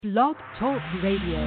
Blog Talk Radio.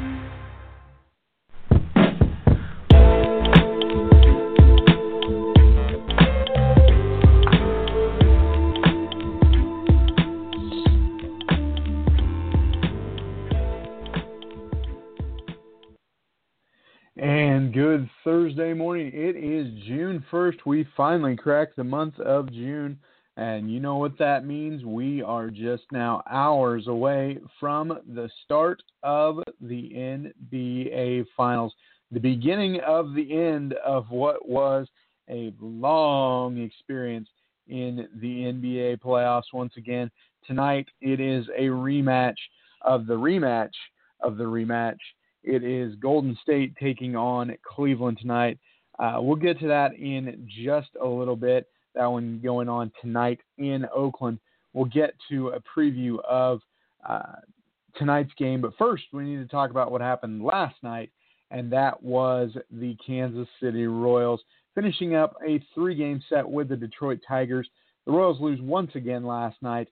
And good Thursday morning. It is June 1st. We finally cracked the month of June. And you know what that means. We are just now hours away from the start of the NBA Finals. The beginning of the end of what was a long experience in the NBA playoffs. Once again, tonight it is a rematch of the rematch of the rematch. It is Golden State taking on Cleveland tonight. We'll get to that in just a little bit. That one going on tonight in Oakland. We'll get to a preview of tonight's game. But first, we need to talk about what happened last night, and that was the Kansas City Royals finishing up a 3-game set with the Detroit Tigers. The Royals lose once again last night,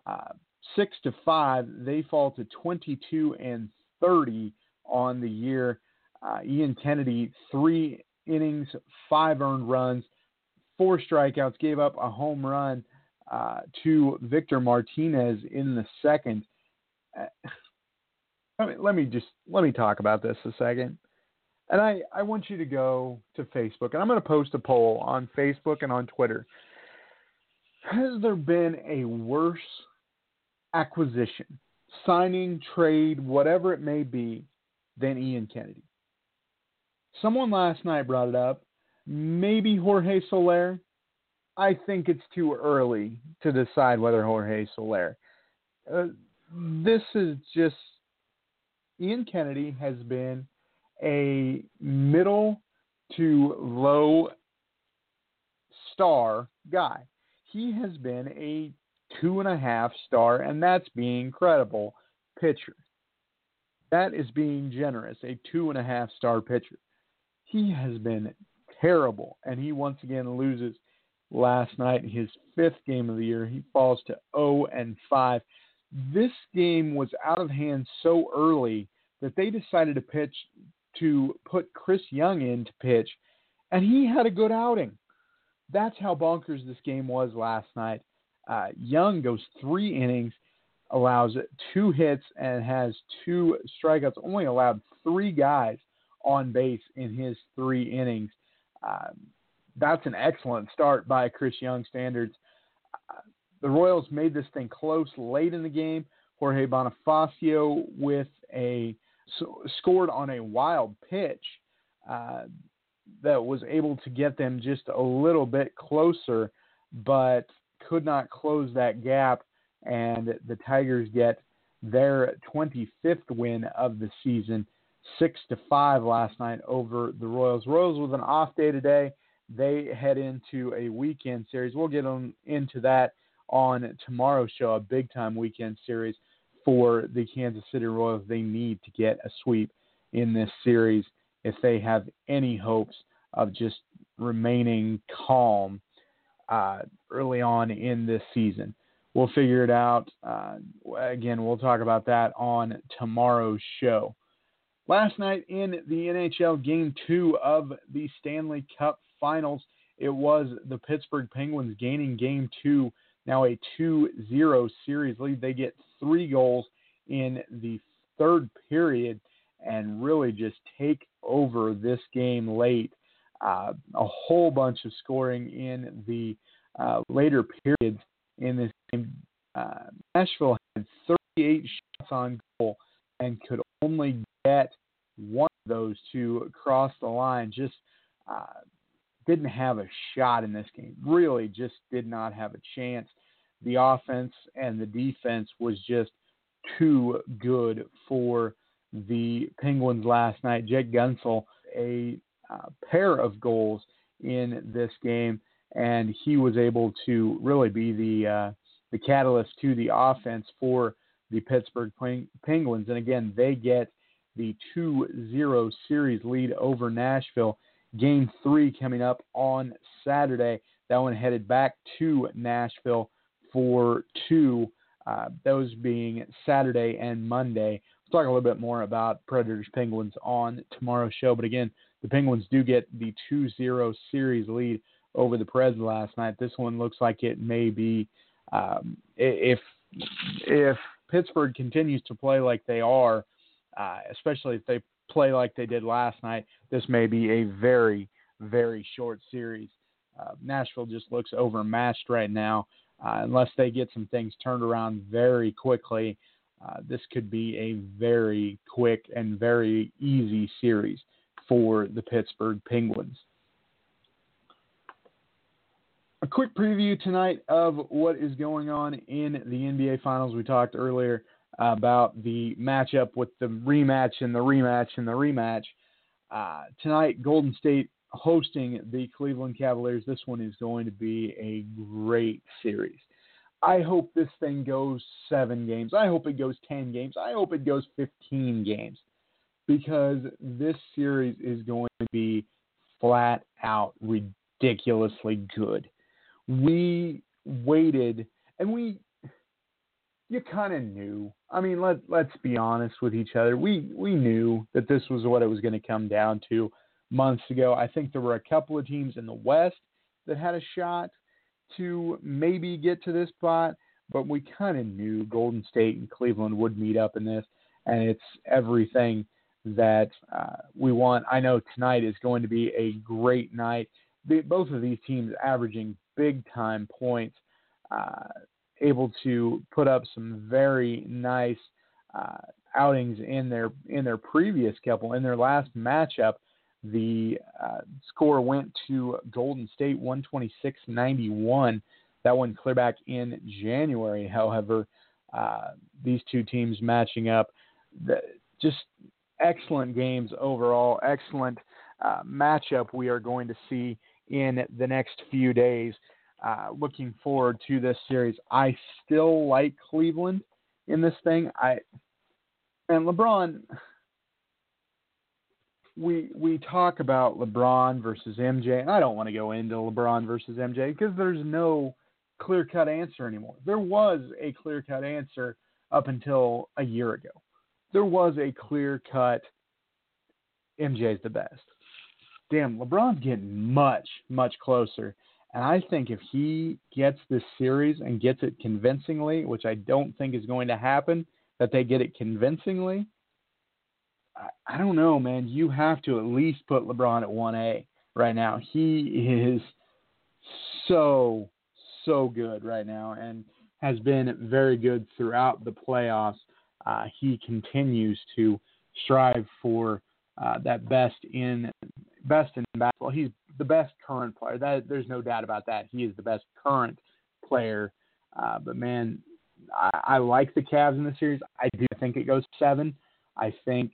6-5. They fall to 22-30 on the year. Ian Kennedy, 3 innings, 5 earned runs, 4 strikeouts, gave up a home run to Victor Martinez in the second. Let me talk about this a second. And I want you to go to Facebook, and I'm going to post a poll on Facebook and on Twitter. Has there been a worse acquisition, signing, trade, whatever it may be, than Ian Kennedy? Someone last night brought it up. Maybe Jorge Soler. I think it's too early to decide whether Jorge Soler. This is just, Ian Kennedy has been a middle to low star guy. He has been a 2.5 star, and that's being credible, pitcher. That is being generous, a 2.5 star pitcher. He has been terrible, and he once again loses last night, his 5th game of the year. He falls to 0-5. This game was out of hand so early that they decided to put Chris Young in to pitch, and he had a good outing. That's how bonkers this game was last night. Young goes 3 innings, allows 2 hits, and has 2 strikeouts, only allowed 3 guys on base in his 3 innings. That's an excellent start by Chris Young standards. The Royals made this thing close late in the game. Jorge Bonifacio scored on a wild pitch that was able to get them just a little bit closer, but could not close that gap, and the Tigers get their 25th win of the season, 6-5 last night over the Royals. Royals with an off day today. They head into a weekend series. We'll get into that on tomorrow's show, a big-time weekend series for the Kansas City Royals. They need to get a sweep in this series if they have any hopes of just remaining calm early on in this season. We'll figure it out. Again, we'll talk about that on tomorrow's show. Last night in the NHL Game 2 of the Stanley Cup Finals, it was the Pittsburgh Penguins gaining Game 2, now a 2-0 series lead. They get 3 goals in the third period and really just take over this game late. A whole bunch of scoring in the later periods in this game. Nashville had 38 shots on goal and could only get one of those to cross the line. Just didn't have a shot in this game. Really just did not have a chance. The offense and the defense was just too good for the Penguins last night. Jake Guentzel, a pair of goals in this game, and he was able to really be the catalyst to the offense for the Pittsburgh Penguins. And again, they get the 2-0 series lead over Nashville. Game 3 coming up on Saturday. That one headed back to Nashville for 2 those being Saturday and Monday. We'll talk a little bit more about Predators Penguins on tomorrow's show. But again, the Penguins do get the 2-0 series lead over the Preds last night. This one looks like it may be, if Pittsburgh continues to play like they are, especially if they play like they did last night, this may be a very, very short series. Nashville just looks overmatched right now. Unless they get some things turned around very quickly, this could be a very quick and very easy series for the Pittsburgh Penguins. A quick preview tonight of what is going on in the NBA Finals. We talked earlier about the matchup with the rematch and the rematch and the rematch. Tonight, Golden State hosting the Cleveland Cavaliers. This one is going to be a great series. I hope this thing goes 7 games. I hope it goes 10 games. I hope it goes 15 games, because this series is going to be flat out ridiculously good. We waited, and you kind of knew. I mean, let's be honest with each other. We knew that this was what it was going to come down to months ago. I think there were a couple of teams in the West that had a shot to maybe get to this spot, but we kind of knew Golden State and Cleveland would meet up in this, and it's everything that we want. I know tonight is going to be a great night. Both of these teams averaging big-time points, able to put up some very nice outings in their previous couple. In their last matchup, the score went to Golden State 126-91. That one clear back in January. However, these two teams matching up, just excellent games overall, excellent matchup we are going to see in the next few days. Looking forward to this series. I still like Cleveland in this thing. And LeBron, we talk about LeBron versus MJ, and I don't want to go into LeBron versus MJ because there's no clear-cut answer anymore. There was a clear-cut answer up until a year ago. There was a clear-cut MJ's the best. Damn, LeBron's getting much, much closer. And I think if he gets this series and gets it convincingly, which I don't think is going to happen, that they get it convincingly, I don't know, man. You have to at least put LeBron at 1A right now. He is so good right now and has been very good throughout the playoffs. He continues to strive for that best in basketball. He's the best current player. There's no doubt about that. He is the best current player. But, man, I like the Cavs in the series. I do think it goes 7. I think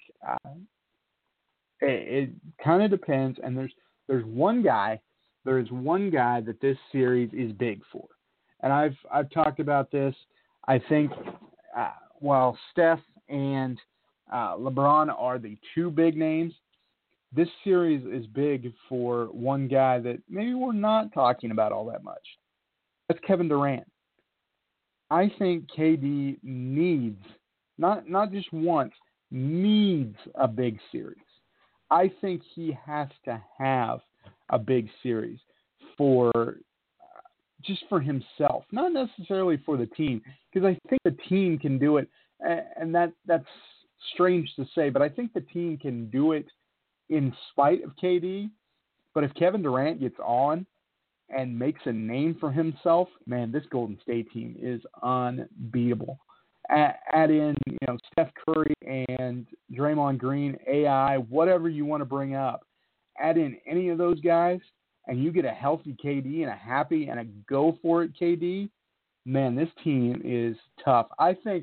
it kind of depends. And there's one guy that this series is big for. And I've talked about this. I think while Steph and LeBron are the two big names, this series is big for one guy that maybe we're not talking about all that much. That's Kevin Durant. I think KD needs, not just once, needs a big series. I think he has to have a big series for just for himself, not necessarily for the team, because I think the team can do it, and that's strange to say, but I think the team can do it in spite of KD. But if Kevin Durant gets on and makes a name for himself, man, this Golden State team is unbeatable. Add in, Steph Curry and Draymond Green, AI, whatever you want to bring up. Add in any of those guys, and you get a healthy KD and a happy and a go-for-it KD, man, this team is tough. I think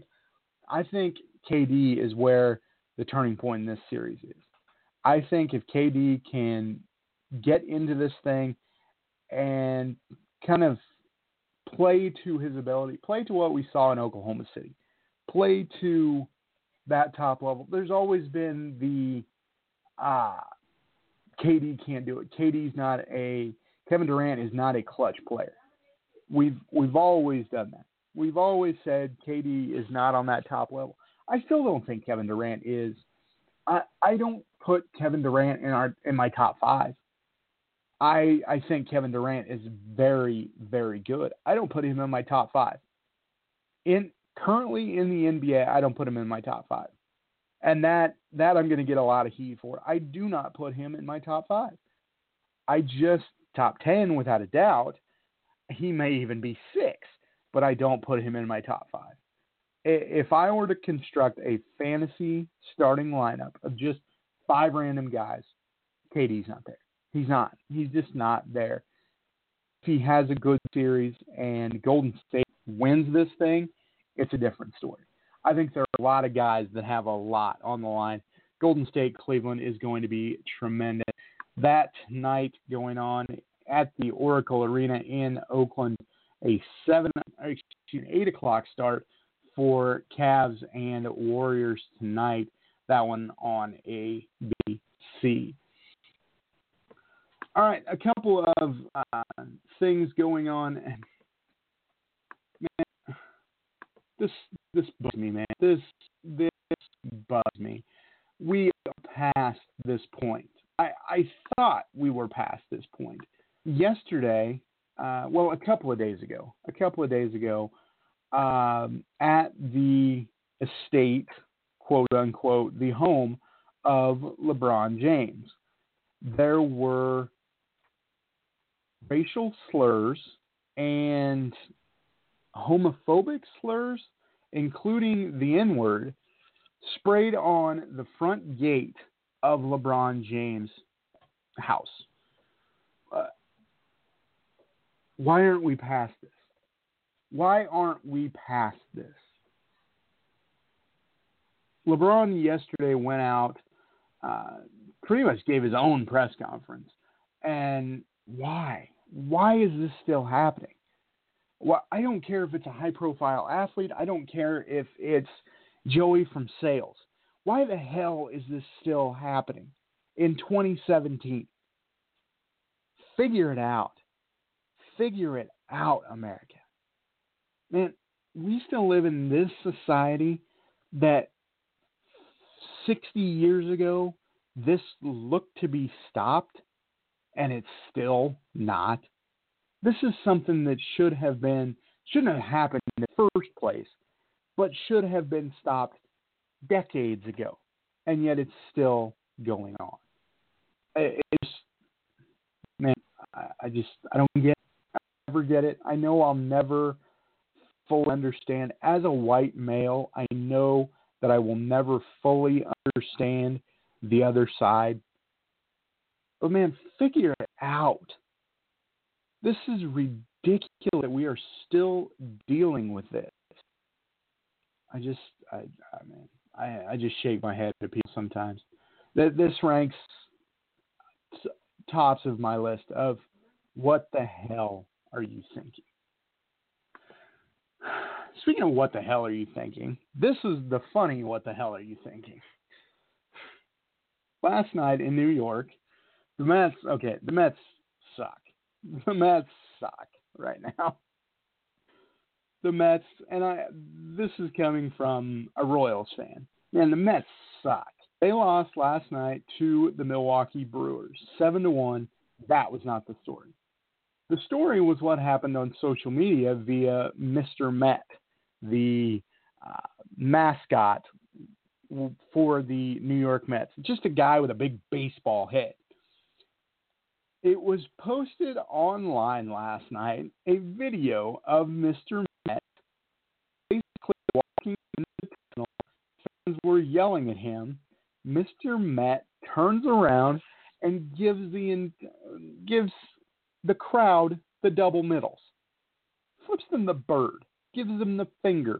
KD is where the turning point in this series is. I think if KD can get into this thing and kind of play to his ability, play to what we saw in Oklahoma City, play to that top level. There's always been the KD can't do it. Kevin Durant is not a clutch player. We've always done that. We've always said KD is not on that top level. I still don't think Kevin Durant is. I don't put Kevin Durant in my top 5. I think Kevin Durant is very, very good. I don't put him in my top 5. Currently in the NBA, I don't put him in my top 5. And that I'm going to get a lot of heat for. I do not put him in my top 5. I just top 10 without a doubt. He may even be 6, but I don't put him in my top 5. If I were to construct a fantasy starting lineup of just 5 random guys, KD's not there. He's not. He's just not there. If he has a good series and Golden State wins this thing, it's a different story. I think there are a lot of guys that have a lot on the line. Golden State Cleveland is going to be tremendous. That night going on at the Oracle Arena in Oakland, a 8 o'clock start for Cavs and Warriors tonight. That one on ABC. All right, a couple of things going on. Man, this bugs me, man. This bugs me. We are past this point. I thought we were past this point. Yesterday, a couple of days ago, at the estate, quote unquote, the home of LeBron James, there were racial slurs and homophobic slurs, including the N-word, sprayed on the front gate of LeBron James' house. Why aren't we past this? Why aren't we past this? LeBron yesterday went out, pretty much gave his own press conference. And why? Why is this still happening? Well, I don't care if it's a high-profile athlete. I don't care if it's Joey from sales. Why the hell is this still happening in 2017? Figure it out. Figure it out, America. Man, we still live in this society that 60 years ago, this looked to be stopped, and it's still not. This is something that shouldn't have happened in the first place, but should have been stopped decades ago, and yet it's still going on. I don't get it. I never get it. I know I'll never fully understand. As a white male, I know that I will never fully understand the other side. But man, figure it out. This is ridiculous that we are still dealing with this. I just shake my head at people sometimes. This ranks tops of my list of what the hell are you thinking? Speaking of what the hell are you thinking, this is the funny what the hell are you thinking. Last night in New York, the Mets suck. The Mets suck right now. The Mets, and this is coming from a Royals fan. Man, the Mets suck. They lost last night to the Milwaukee Brewers, 7-1. That was not the story. The story was what happened on social media via Mr. Met, the mascot for the New York Mets. Just a guy with a big baseball head. It was posted online last night, a video of Mr. Met basically walking in the tunnel. Fans were yelling at him. Mr. Met turns around and gives the crowd the double middles. Flips them the bird. Gives them the finger.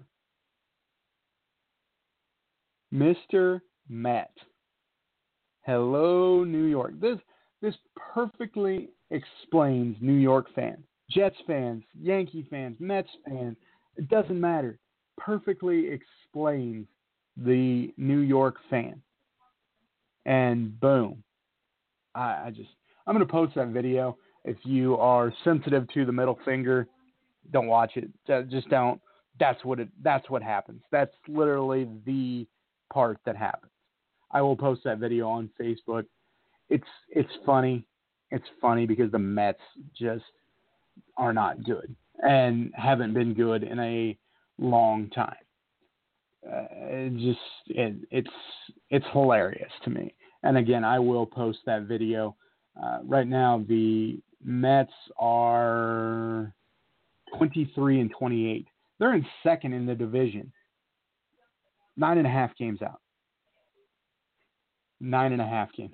Mr. Met. Hello, New York. This perfectly explains New York fans. Jets fans, Yankee fans, Mets fans. It doesn't matter. Perfectly explains the New York fan. And boom. I'm going to post that video. If you are sensitive to the middle finger, don't watch it. Just don't That's what happens. That's literally the part that happens. I will post that video on Facebook. It's funny. It's funny because the Mets just are not good and haven't been good in a long time. It's hilarious to me. And again, I will post that video. Right now, the Mets are 23-28. They're in second in the division. 9.5 games out. 9.5 games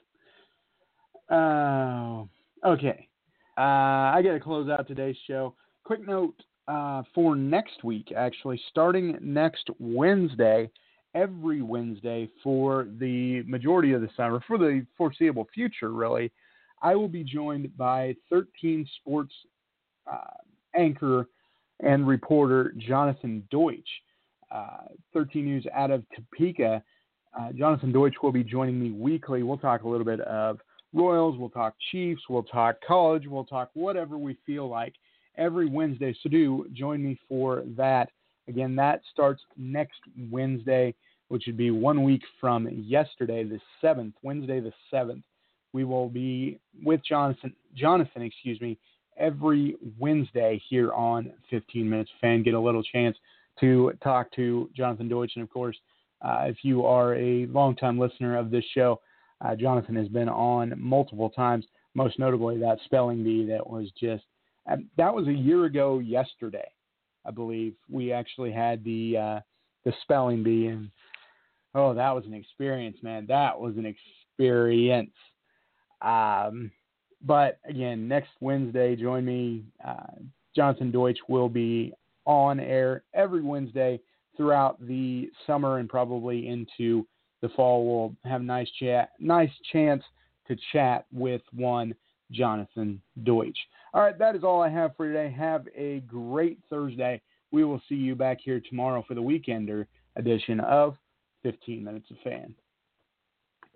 out. Okay. I got to close out today's show. Quick note for next week, actually, starting next Wednesday, every Wednesday for the majority of the summer, for the foreseeable future, really, I will be joined by 13 Sports anchor and reporter Jonathan Deutsch. 13 News out of Topeka. Jonathan Deutsch will be joining me weekly. We'll talk a little bit of Royals, we'll talk Chiefs, we'll talk college, we'll talk whatever we feel like every Wednesday. So do join me for that. Again, that starts next Wednesday, which would be 1 week from yesterday, the 7th, Wednesday the 7th. We will be with Jonathan, every Wednesday here on 15 Minutes Fan. Get a little chance to talk to Jonathan Deutsch. And, of course, if you are a longtime listener of this show, Jonathan has been on multiple times, most notably that spelling bee that was just that was a year ago yesterday, I believe. We actually had the spelling bee, and that was an experience, man. That was an experience. But again, next Wednesday, join me. Jonathan Deutsch will be on air every Wednesday throughout the summer and probably into the fall. We'll have a nice chance to chat with one Jonathan Deutsch. All right, that is all I have for today. Have a great Thursday. We will see you back here tomorrow for the Weekender edition of 15 Minutes of Fan.